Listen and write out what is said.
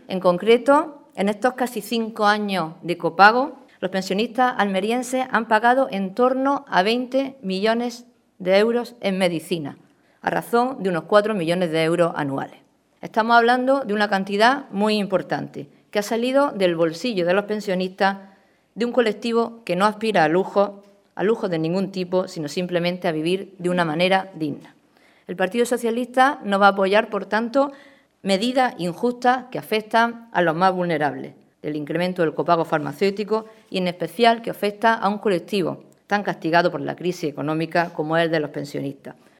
En concreto, en estos casi 5 años de copago, los pensionistas almerienses han pagado en torno a 20 millones de euros en medicina, a razón de unos 4 millones de euros anuales. Estamos hablando de una cantidad muy importante que ha salido del bolsillo de los pensionistas, de un colectivo que no aspira a lujo de ningún tipo, sino simplemente a vivir de una manera digna. El Partido Socialista no va a apoyar, por tanto, medidas injustas que afectan a los más vulnerables, del incremento del copago farmacéutico y, en especial, que afecta a un colectivo tan castigado por la crisis económica como es el de los pensionistas.